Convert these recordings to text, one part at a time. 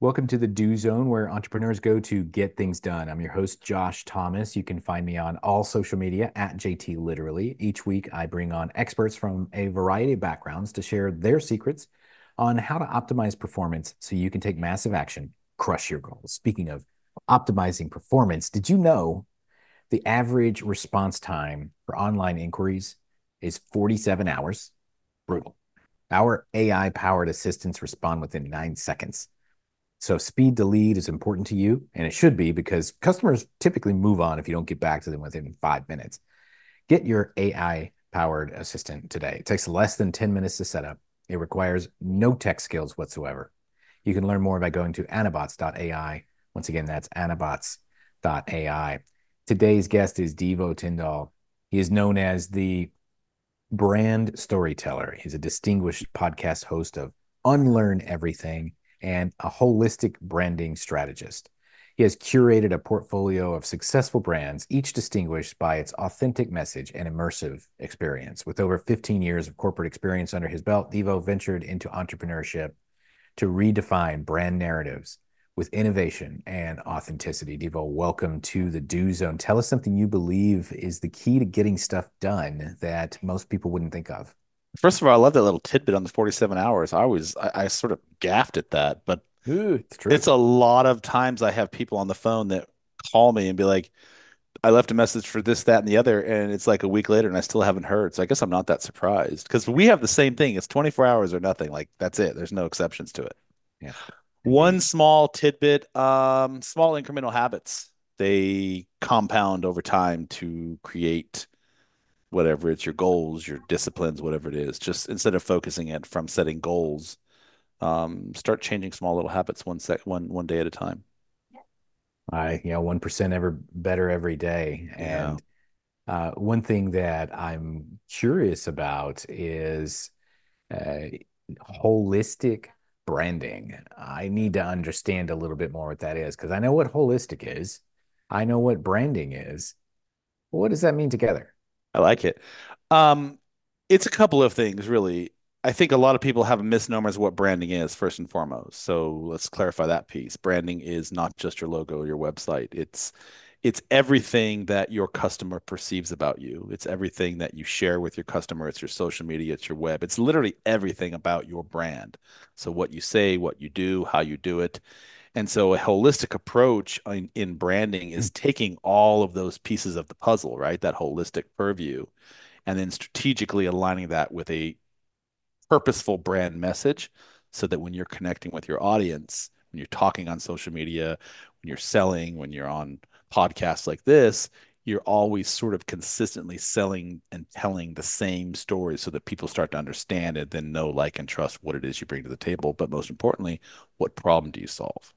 Welcome to the Do Zone, where entrepreneurs go to get things done. I'm your host, Josh Thomas. You can find me on all social media at JT Literally. Each week, I bring on experts from a variety of backgrounds to share their secrets on how to optimize performance so you can take massive action, crush your goals. Speaking of optimizing performance, did you know the average response time for online inquiries is 47 hours? Brutal. Our AI powered assistants respond within 9 seconds. So speed to lead is important to you, and it should be because customers typically move on if you don't get back to them within 5 minutes. Get your AI powered assistant today. It takes less than 10 minutes to set up. It requires no tech skills whatsoever. You can learn more by going to anabots.ai. Once again, that's anabots.ai. Today's guest is Devo Tyndall. He is known as the brand storyteller. He's a distinguished podcast host of Unlearn Everything and a holistic branding strategist. He has curated a portfolio of successful brands, each distinguished by its authentic message and immersive experience. With over 15 years of corporate experience under his belt, Devo ventured into entrepreneurship to redefine brand narratives with innovation and authenticity. Devo, welcome to the Do Zone. Tell us something you believe is the key to getting stuff done that most people wouldn't think of. First of all, I love that little tidbit on the 47 hours. I sort of gaffed at that, but Ooh, it's it's true. a lot of times I have people on the phone that call me and be like, I left a message for this, that, and the other, and it's like a week later and I still haven't heard. So I guess I'm not that surprised because we have the same thing. It's 24 hours or nothing. Like that's it. There's no exceptions to it. Yeah, One indeed. small tidbit, small incremental habits. They compound over time to create whatever it's your goals, your disciplines, whatever it is. Just instead of focusing it from setting goals, start changing small little habits one day at a time. 1% ever better every day. Yeah. And one thing that I'm curious about is uh, holistic branding. I need to understand a little bit more what that is because I know what holistic is. I know what branding is. What does that mean together? I like it. Um, it's a couple of things, really. I think a lot of people have a misnomer as what branding is, first and foremost. So let's clarify that piece. Branding is not just your logo or your website. It's everything that your customer perceives about you. It's everything that you share with your customer. It's your social media, it's your web. It's literally everything about your brand. So what you say, what you do, how you do it. And so a holistic approach in branding is taking all of those pieces of the puzzle, right? That holistic purview, and then strategically aligning that with a purposeful brand message so that when you're connecting with your audience, when you're talking on social media, when you're selling, when you're on podcasts like this, you're always sort of consistently selling and telling the same story so that people start to understand and then know, like, and trust what it is you bring to the table. But most importantly, what problem do you solve?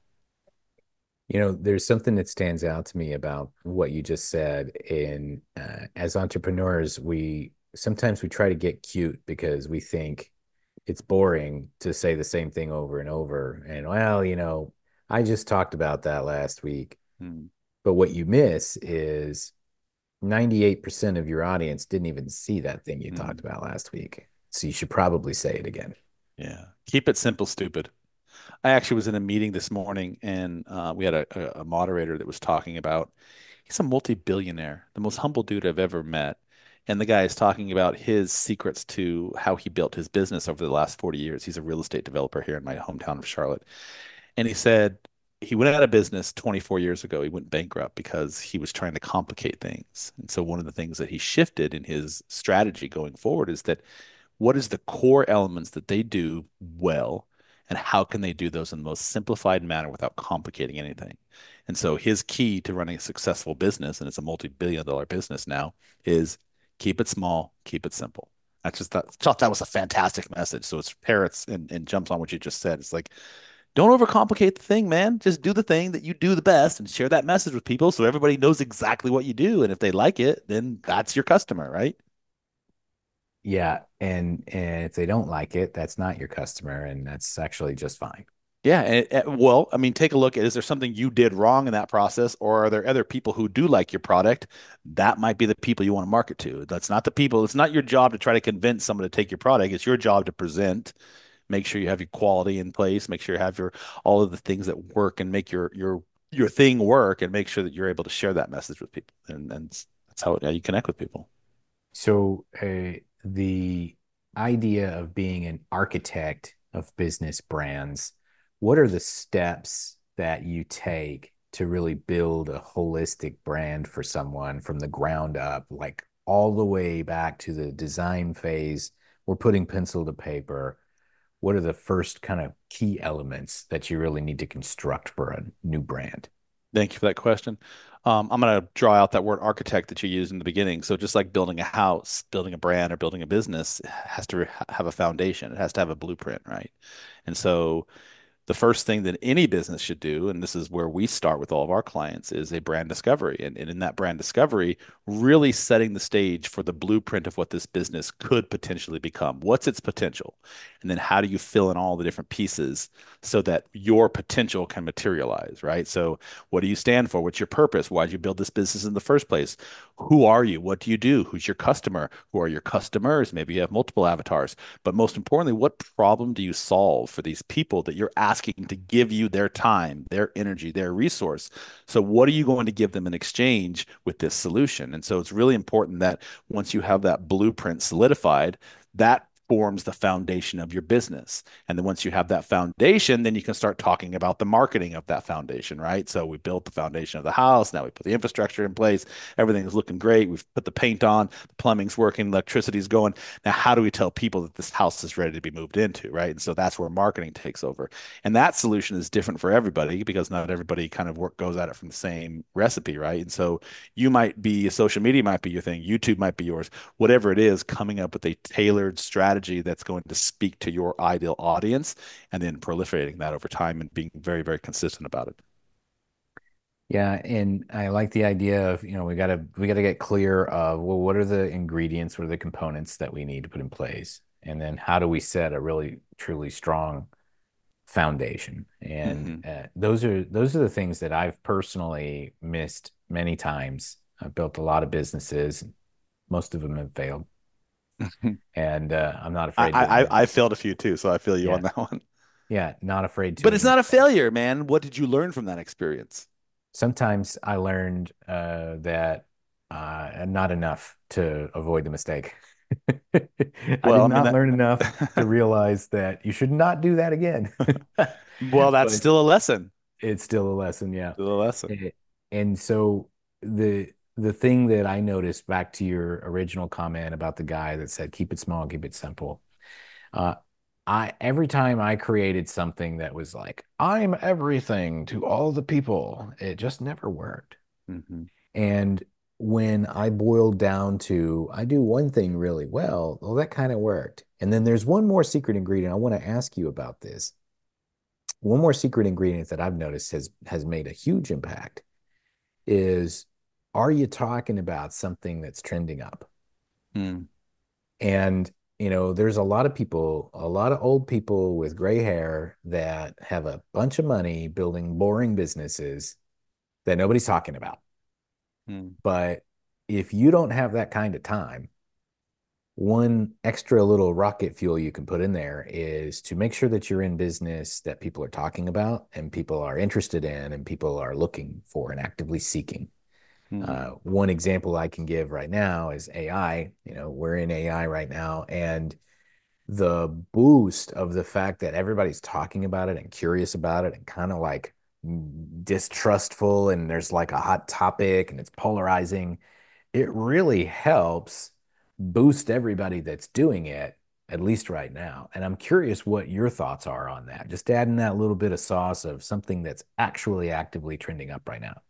There's something that stands out to me about what you just said. In As entrepreneurs, we sometimes we try to get cute because we think it's boring to say the same thing over and over. And well, I just talked about that last week. Hmm. But what you miss is 98% of your audience didn't even see that thing you talked Hmm. about last week. So you should probably say it again. Yeah. Keep it simple, stupid. I actually was in a meeting this morning and we had a moderator that was talking about he's a multi-billionaire, the most humble dude I've ever met. And the guy is talking about his secrets to how he built his business over the last 40 years. He's a real estate developer here in my hometown of Charlotte. And he said he went out of business 24 years ago. He went bankrupt because he was trying to complicate things. And so one of the things that he shifted in his strategy going forward is that what is the core elements that they do well, and how can they do those in the most simplified manner without complicating anything? And so his key to running a successful business, and it's a multi-billion dollar business now, is keep it small, keep it simple. Thought that was a fantastic message. So it's parrots and jumps on what you just said. It's like, don't overcomplicate the thing, man. Just do the thing that you do the best and share that message with people so everybody knows exactly what you do. And if they like it, then that's your customer, right? Yeah, and if they don't like it, that's not your customer, and that's actually just fine. Yeah, well, I mean, take a look at is there something you did wrong in that process, or are there other people who do like your product? That might be the people you want to market to. That's not the people. It's not your job to try to convince someone to take your product. It's your job to present make sure you have your quality in place, make sure you have your all of the things that work and make your thing work, and make sure that you're able to share that message with people. And that's how you connect with people. So, the idea of being an architect of business brands, what are the steps that you take to really build a holistic brand for someone from the ground up, like all the way back to the design phase? We're putting pencil to paper. What are the first kind of key elements that you really need to construct for a new brand? Thank you for that question. I'm going to draw out that word architect that you used in the beginning. So just like building a house, building a brand, or building a business has to have a foundation. It has to have a blueprint, right? And so the first thing that any business should do, and this is where we start with all of our clients, is a brand discovery. And in that brand discovery, really setting the stage for the blueprint of what this business could potentially become. What's its potential? And then how do you fill in all the different pieces so that your potential can materialize, right? So, what do you stand for? What's your purpose? Why did you build this business in the first place? Who are you? What do you do? Who's your customer? Who are your customers? Maybe you have multiple avatars. But most importantly, what problem do you solve for these people that you're asking to give you their time, their energy, their resource? So, what are you going to give them in exchange with this solution? And so, it's really important that once you have that blueprint solidified, that forms the foundation of your business. And then once you have that foundation, then you can start talking about the marketing of that foundation, right? So we built the foundation of the house. Now we put the infrastructure in place. Everything's looking great. We've put the paint on, the plumbing's working, electricity's going. Now, how do we tell people that this house is ready to be moved into, right? And so that's where marketing takes over. And that solution is different for everybody because not everybody kind of goes at it from the same recipe, right? And so you might be, social media might be your thing, YouTube might be yours, whatever it is, coming up with a tailored strategy that's going to speak to your ideal audience and then proliferating that over time and being very, very consistent about it. Yeah, and I like the idea of, we gotta get clear of, well, what are the ingredients, what are the components that we need to put in place? And then how do we set a really truly strong foundation? And Mm-hmm. those are the things that I've personally missed many times. I've built a lot of businesses. Most of them have failed, and I'm not I, afraid to admit I it. failed a few too, so I feel you on Yeah, that one. yeah, not afraid to But it's admit not a that. failure, man. What did you learn from that experience? Sometimes I learned that not enough to avoid the mistake. I Well, did I mean not that learn enough to realize that you should not do that again. well, that's But still a lesson. it's still a lesson, yeah. Still a lesson. Eh, And so the thing that I noticed, back to your original comment about the guy that said keep it small, keep it simple. Uh, I every time I created something that was like, I'm everything to all the people, it just never worked. Hmm. And when I boiled down to, I do one thing really well, that kind of worked. And then there's one more secret ingredient. I want to ask you about this. One more secret ingredient that I've noticed has made a huge impact is, are you talking about something that's trending up? Mm, And there's a lot of people, a lot of old people with gray hair that have a bunch of money building boring businesses that nobody's talking about. mm, But if you don't have that kind of time, one extra little rocket fuel you can put in there is to make sure that you're in business that people are talking about and people are interested in and people are looking for and actively seeking. mm, One example I can give right now is AI. We're in AI right now, and the boost of the fact that everybody's talking about it and curious about it and kind of like distrustful, and there's like a hot topic and it's polarizing, it really helps boost everybody that's doing it, at least right now. And I'm curious what your thoughts are on that. Just adding that little bit of sauce of something that's actually actively trending up right now.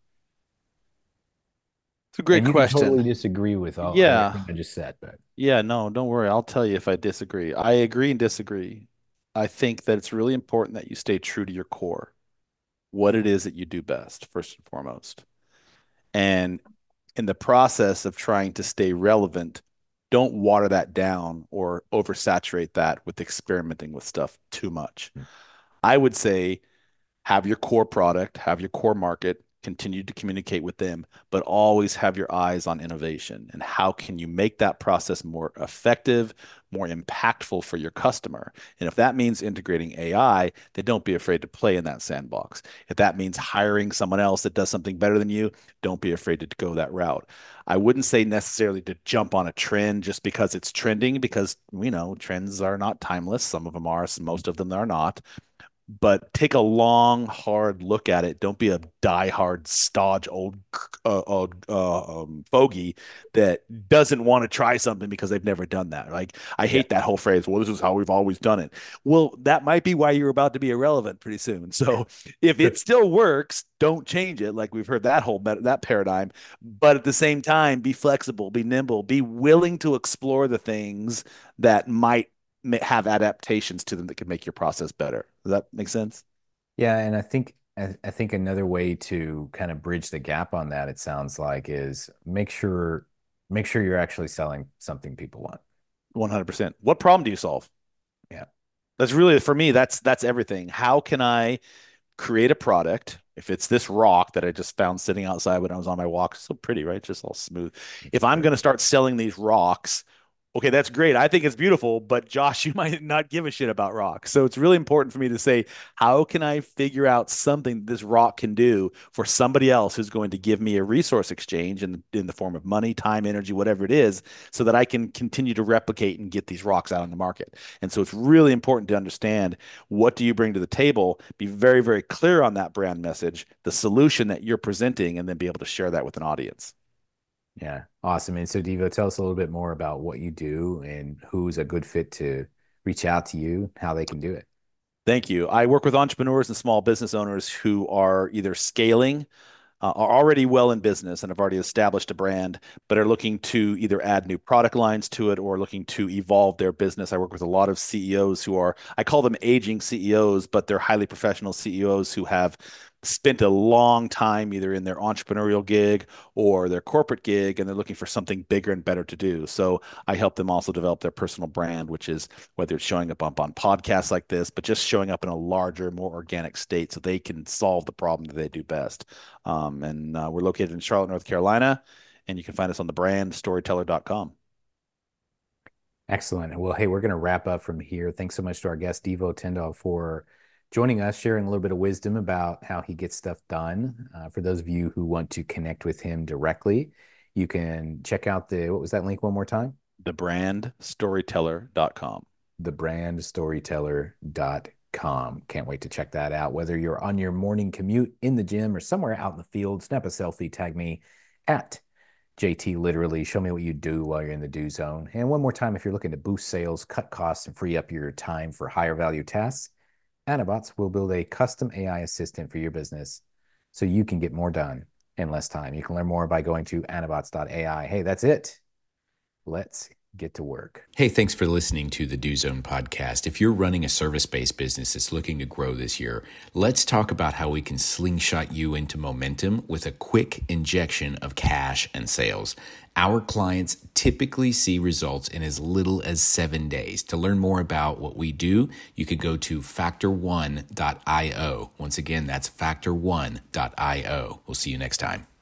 it's a great And you can question. totally disagree with Yeah. everything I just said, but Yeah, no, don't worry. I'll tell you if I disagree. I agree and disagree. I think that it's really important that you stay true to your core, what it is that you do best, first and foremost. And in the process of trying to stay relevant, don't water that down or oversaturate that with experimenting with stuff too much. I would say have your core product, have your core market, continue to communicate with them, but always have your eyes on innovation and how can you make that process more effective, more impactful for your customer. And if that means integrating AI, then don't be afraid to play in that sandbox. If that means hiring someone else that does something better than you, don't be afraid to go that route. I wouldn't say necessarily to jump on a trend just because it's trending, because we know trends are not timeless. Some of them are, most of them are not, but take a long, hard look at it. Don't be a diehard, stodge old fogey that doesn't want to try something because they've never done that. Like, I Yeah. hate that whole phrase. Well, this is how we've always done it. Well, that might be why you're about to be irrelevant pretty soon. So if it still works, don't change it. Like we've heard that paradigm. But at the same time, be flexible, be nimble, be willing to explore the things that might have adaptations to them that can make your process better. Does that make sense? Yeah, and I think another way to kind of bridge the gap on that, it sounds like, is make sure you're actually selling something people want. 100%. What problem do you solve? Yeah. That's really, for me, that's everything. How can I create a product? If it's this rock that I just found sitting outside when I was on my walk, so pretty, right? Just all smooth. If I'm Great. going to start selling these rocks, okay, that's great. I think it's beautiful, but Josh, you might not give a shit about rocks. So it's really important for me to say, how can I figure out something this rock can do for somebody else who's going to give me a resource exchange in the form of money, time, energy, whatever it is, so that I can continue to replicate and get these rocks out on the market. And so it's really important to understand, what do you bring to the table? Be very, very clear on that brand message, the solution that you're presenting, and then be able to share that with an audience. Yeah. Awesome. And so, Devo, tell us a little bit more about what you do and who's a good fit to reach out to you, how they can do it. Thank you. I work with entrepreneurs and small business owners who are either scaling, are already well in business and have already established a brand, but are looking to either add new product lines to it or looking to evolve their business. I work with a lot of CEOs who are, I call them aging CEOs, but they're highly professional CEOs who have spent a long time either in their entrepreneurial gig or their corporate gig, and they're looking for something bigger and better to do. So I help them also develop their personal brand, which is whether it's showing up on podcasts like this, but just showing up in a larger, more organic state so they can solve the problem that they do best. And we're located in Charlotte, North Carolina, and you can find us on the brand storyteller.com. Excellent. Well, hey, we're going to wrap up from here. Thanks so much to our guest, Devo Tyndall, for joining us, sharing a little bit of wisdom about how he gets stuff done. For those of you who want to connect with him directly, you can check out what was that link one more time? The brand storyteller.com. Thebrandstoryteller.com. Can't wait to check that out. Whether you're on your morning commute, in the gym, or somewhere out in the field, snap a selfie, tag me at JT Literally. Show me what you do while you're in the do zone. And one more time, if you're looking to boost sales, cut costs, and free up your time for higher value tasks, Anabots will build a custom AI assistant for your business so you can get more done in less time. You can learn more by going to anabots.ai. Hey, that's it. Let's get to work. Hey, thanks for listening to the Do Zone podcast. If you're running a service-based business that's looking to grow this year, let's talk about how we can slingshot you into momentum with a quick injection of cash and sales. Our clients typically see results in as little as 7 days. To learn more about what we do, you could go to factor1.io. Once again, that's factor1.io. We'll see you next time.